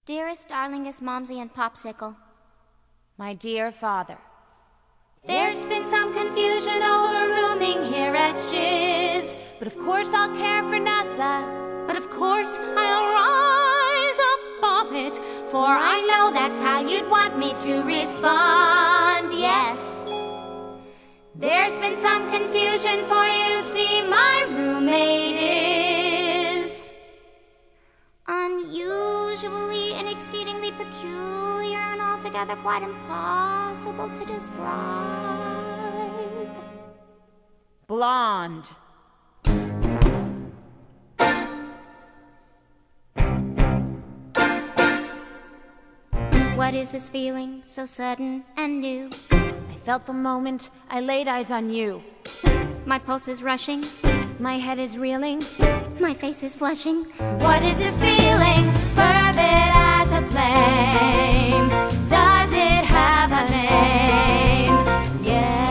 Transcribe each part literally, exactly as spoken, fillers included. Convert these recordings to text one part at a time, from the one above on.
Dearest, darlingest Momsy and Popsicle. My dear father. There's been some confusion over rooming here at Shiz. But of course I'll care for Nasa. But of course I'll rise above it, for I know that's how you'd want me to respond, yes. There's been some confusion, for you see my roommate is unusually and exceedingly peculiar and altogether quite impossible to describe. Blonde. What is this feeling so sudden and new? I felt the moment I laid eyes on you. My pulse is rushing. My head is reeling. My face is flushing. What is this feeling, fervid as a flame? Does it have a name? Yes.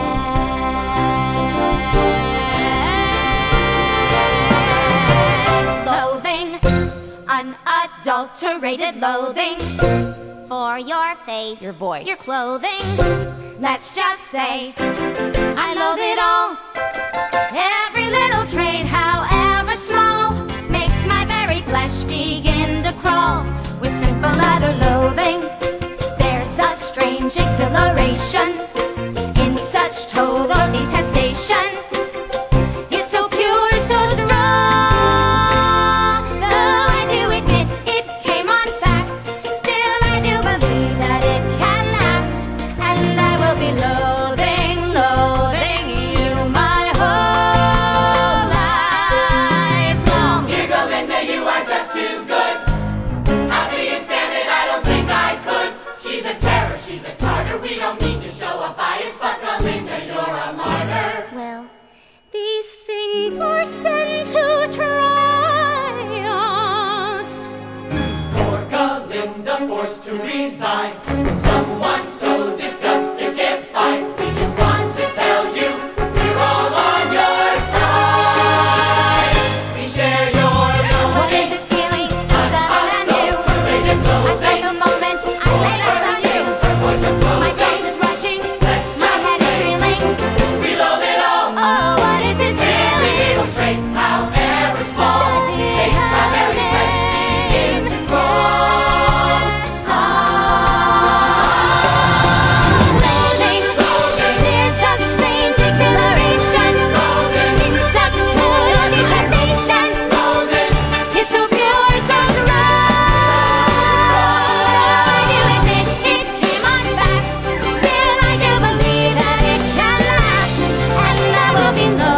Loathing, unadulterated loathing for your face, your voice, your clothing. Let's just say I loathe it all. Every little trait, however small, makes my very flesh begin to crawl. With simple utter loathing, there's a strange exhilaration in such total detestation. It's so pure, so strong. Though I do admit it came on fast, still I do believe that it can last. And I will be loathing, loathing you my whole life long. Dear Galinda, you are just too good. How do you stand it? I don't think I could. She's a terror, she's a tartar. We don't mean to show a bias, but Galinda, you're a martyr. Well, These things were sent to try us. Poor Galinda forced to resign. Someone so disgusted can't find. We just want to tell you we're all on your side. We share your What is loathing. this feeling so sudden and new? Unadulterated I felt loathing. the moment I laid eyes on you. Our poison My clothing. pulse is rushing, Let's my just head is say reeling. we loathe it all. Oh, what is this Every feeling? little trait, however small, Does it makes our have very a flesh begin to name? crawl. Loathing, there's a strange exhilaration in such total detestation. It's so pure, so strong. I do admit it came on fast, still I do believe that it can last. And I will be loathing.